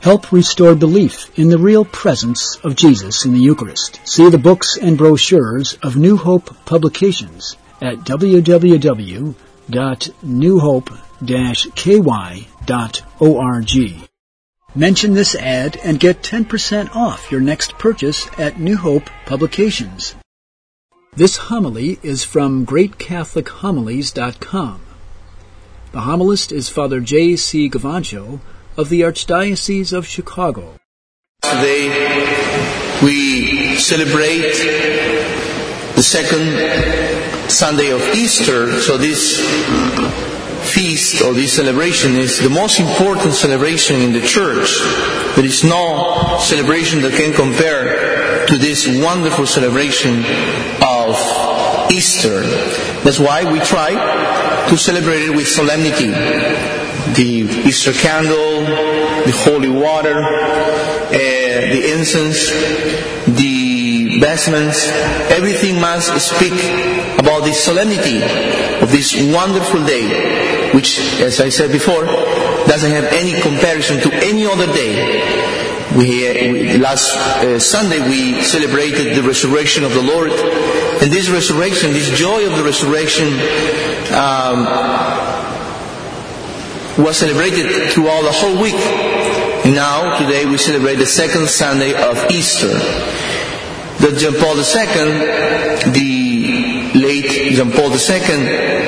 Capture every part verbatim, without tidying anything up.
Help restore belief in the real presence of Jesus in the Eucharist. See the books and brochures of New Hope Publications at w w w dot new hope dash k y dot org. Mention this ad and get ten percent off your next purchase at New Hope Publications. This homily is from great catholic homilies dot com. The homilist is Father J C Gavancho of the Archdiocese of Chicago. Today we celebrate the second Sunday of Easter, so this feast or this celebration is the most important celebration in the Church. There is no celebration that can compare to this wonderful celebration of Easter. That's why we try to celebrate it with solemnity. The Easter candle, the holy water, uh, the incense, the vestments, everything must speak about the solemnity of this wonderful day, which, as I said before, doesn't have any comparison to any other day. We, uh, we last uh, Sunday we celebrated the resurrection of the Lord, and this resurrection, this joy of the resurrection, um, was celebrated throughout the whole week. And now, today, we celebrate the second Sunday of Easter. That John Paul the Second, the late John Paul the Second,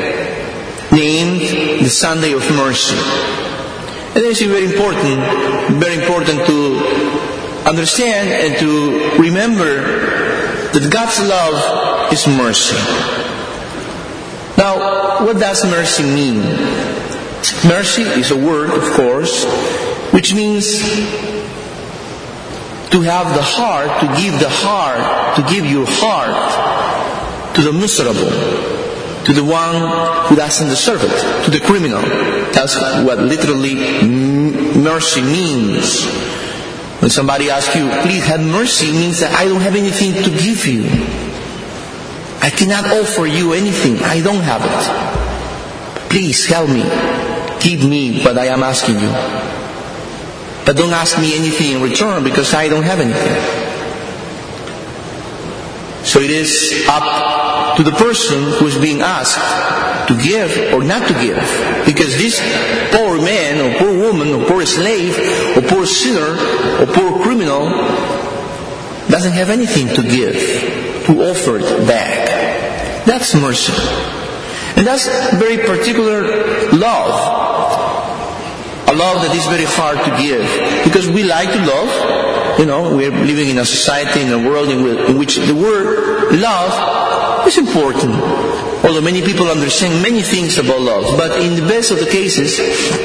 named the Sunday of Mercy. And this is very important, very important to understand and to remember that God's love is mercy. Now, what does mercy mean? Mercy is a word, of course, which means to have the heart, to give the heart, to give your heart to the miserable, to the one who doesn't deserve it, to the criminal. That's what literally mercy means. When somebody asks you, please have mercy, it means that I don't have anything to give you. I cannot offer you anything. I don't have it. Please help me. Give me what I am asking you. But don't ask me anything in return because I don't have anything. So it is up to the person who is being asked to give or not to give. Because this poor man or poor woman or poor slave or poor sinner or poor criminal doesn't have anything to give, to offer it back. That's mercy. And that's very particular love. A love that is very hard to give. Because we like to love. You know, we're living in a society, in a world in which the word love is important. Although many people understand many things about love. But in the best of the cases,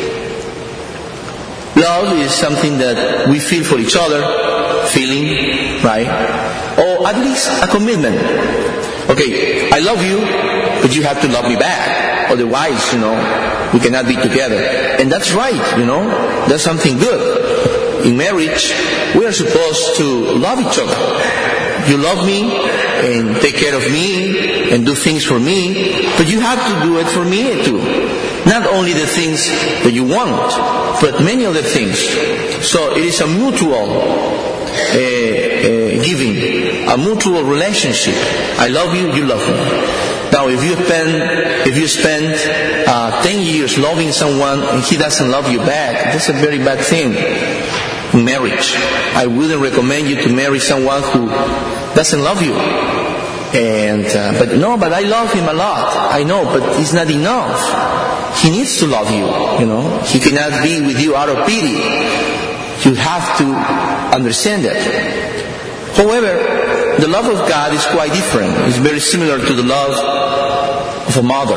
love is something that we feel for each other. Feeling, right? Or at least a commitment. Okay, I love you, but you have to love me back. Otherwise, you know, we cannot be together. And that's right, you know. That's something good. In marriage, we are supposed to love each other. You love me and take care of me and do things for me, but you have to do it for me too. Not only the things that you want, but many other things. So it is a mutual uh, uh, giving, a mutual relationship. I love you, you love me. Now, if you spend if you spend uh, ten years loving someone and he doesn't love you back, that's a very bad thing in marriage. I wouldn't recommend you to marry someone who doesn't love you. And uh, but no, but I love him a lot. I know, but it's not enough. He needs to love you. You know, he cannot be with you out of pity. You have to understand that. However, the love of God is quite different. It's very similar to the love of a mother,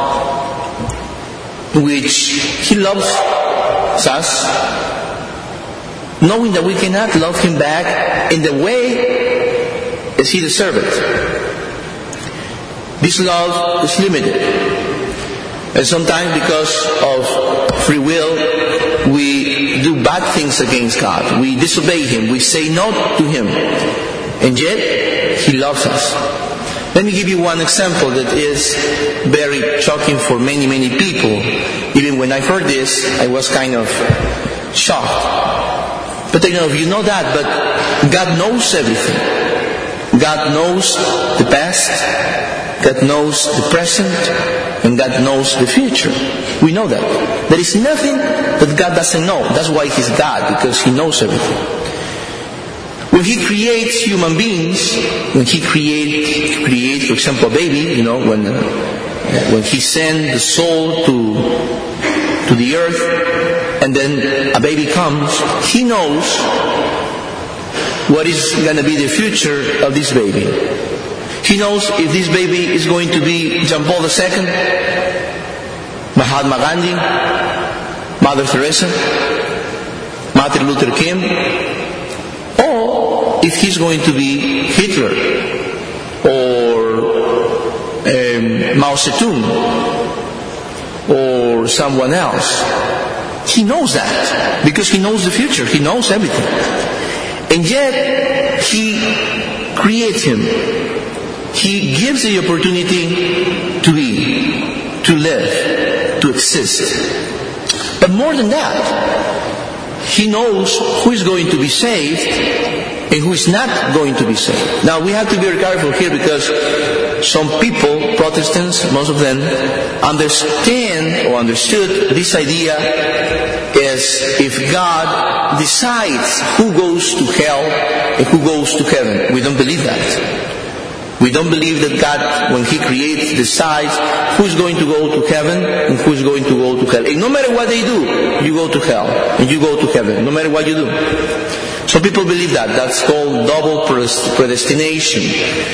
in which He loves us, knowing that we cannot love Him back in the way as He deserves it. This love is limited. And sometimes because of free will, we do bad things against God. We disobey Him. We say no to Him. And yet, He loves us. Let me give you one example that is very shocking for many, many people. Even when I heard this, I was kind of shocked. say, no, you know that, but God knows everything. God knows the past, God knows the present, and God knows the future. We know that. There is nothing that God doesn't know. That's why He's God, because He knows everything. When He creates human beings, when He create, create, for example, a baby, you know, when uh, when He sends the soul to to the earth, and then a baby comes, He knows what is going to be the future of this baby. He knows if this baby is going to be John Paul the Second, Mahatma Gandhi, Mother Teresa, Martin Luther King, or if he's going to be Hitler or um, Mao Zedong or someone else. He knows that because He knows the future. He knows everything. And yet He creates him. He gives the opportunity to be, to live, to exist. But more than that, He knows who is going to be saved and who is not going to be saved. Now we have to be very careful here because some people, Protestants, most of them, understand or understood this idea as if God decides who goes to hell and who goes to heaven. We don't believe that. We don't believe that God, when He creates, decides who's going to go to heaven and who's going to go to hell. And no matter what they do, you go to hell and you go to heaven, no matter what you do. Some people believe that. That's called double predestination.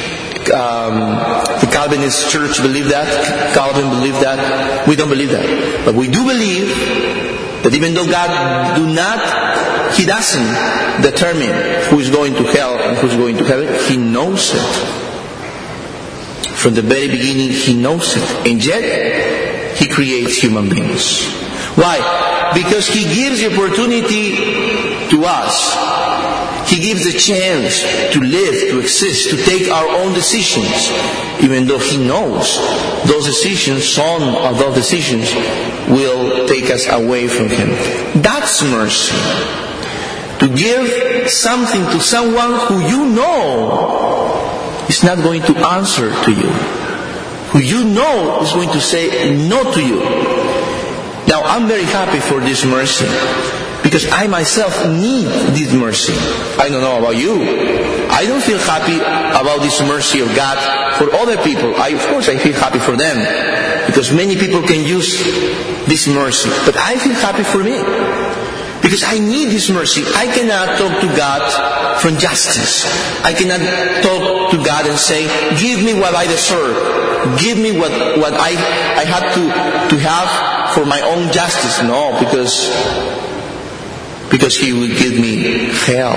Um, the Calvinist church believe that. Calvin believed that. We don't believe that. But we do believe that even though God do not, He doesn't determine who is going to hell and who is going to heaven, He knows it. From the very beginning, He knows it. And yet, He creates human beings. Why? Because He gives the opportunity to us. He gives the chance to live, to exist, to take our own decisions. Even though He knows those decisions, some of those decisions will take us away from Him. That's mercy. To give something to someone who you know is not going to answer to you, who you know is going to say no to you. Now, I'm very happy for this mercy, because I myself need this mercy. I don't know about you. I don't feel happy about this mercy of God for other people. I, of course, I feel happy for them, because many people can use this mercy. But I feel happy for me, because I need this mercy. I cannot talk to God from justice. I cannot talk to God and say, give me what I deserve. Give me what, what I, I have to, to have for my own justice. No, because, because He will give me hell.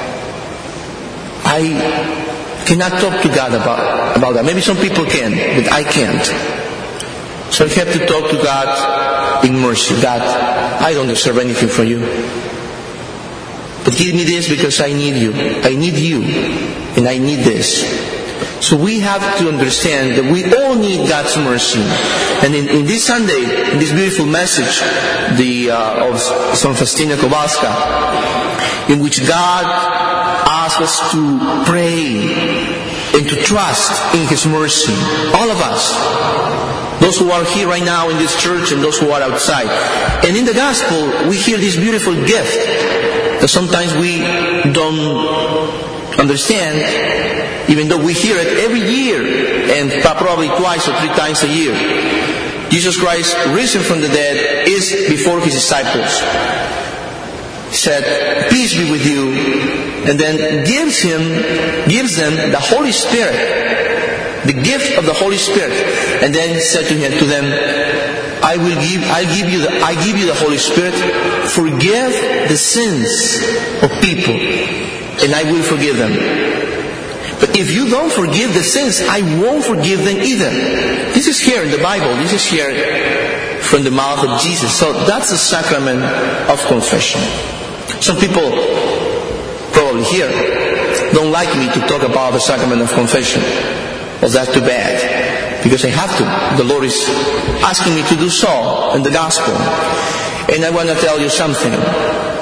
I cannot talk to God about, about that. Maybe some people can, but I can't. So I have to talk to God in mercy. God, I don't deserve anything from you. But give me this because I need you. I need you. And I need this. So we have to understand that we all need God's mercy. And in, in this Sunday, in this beautiful message the, uh, of Saint Faustina Kowalska, in which God asks us to pray and to trust in His mercy. All of us. Those who are here right now in this church and those who are outside. And in the Gospel, we hear this beautiful gift that sometimes we don't understand, even though we hear it every year and probably twice or three times a year. Jesus Christ, risen from the dead, is before His disciples. He said, peace be with you, and then gives him, gives them the Holy Spirit, the gift of the Holy Spirit, and then said to him, to them, I will give, I give you the, I give you the Holy Spirit. Forgive the sins of people, and I will forgive them. But if you don't forgive the sins, I won't forgive them either. This is here in the Bible. This is here from the mouth of Jesus. So that's the sacrament of confession. Some people, probably here, don't like me to talk about the sacrament of confession. Well, that's too bad, because I have to. The Lord is asking me to do so in the Gospel. And I want to tell you something.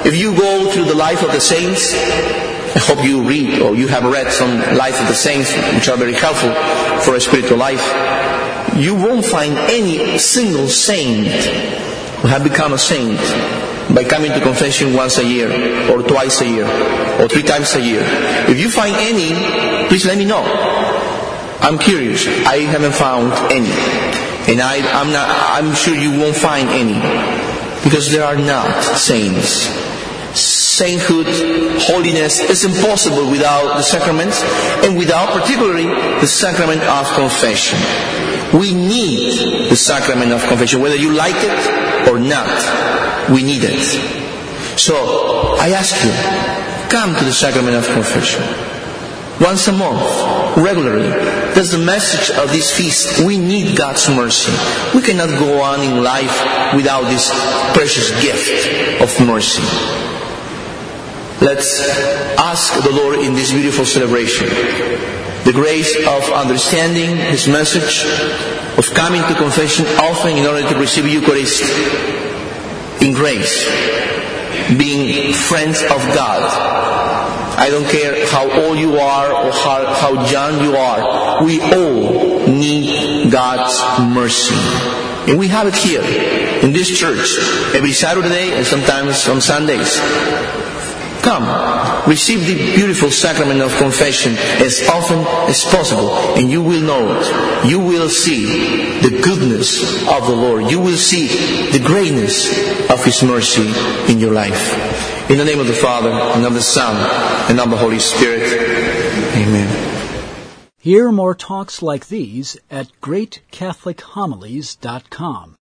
If you go through the life of the saints, I hope you read or you have read some Life of the Saints, which are very helpful for a spiritual life. You won't find any single saint who have become a saint by coming to confession once a year, or twice a year, or three times a year. If you find any, please let me know. I'm curious. I haven't found any. And I, I'm not, I'm sure you won't find any. Because there are not saints. Sainthood, holiness is impossible without the sacraments, and without particularly the sacrament of confession. We need the sacrament of confession, whether you like it or not. We need it. So, I ask you, come to the sacrament of confession. Once a month, regularly. That's the message of this feast. We need God's mercy. We cannot go on in life without this precious gift of mercy. Let's ask the Lord in this beautiful celebration the grace of understanding His message, of coming to confession often in order to receive Eucharist in grace, being friends of God. I don't care how old you are or how, how young you are. We all need God's mercy. And we have it here in this church every Saturday and sometimes on Sundays. Come, receive the beautiful sacrament of confession as often as possible, and you will know it. You will see the goodness of the Lord. You will see the greatness of His mercy in your life. In the name of the Father, and of the Son, and of the Holy Spirit. Amen. Hear more talks like these at great catholic homilies dot com.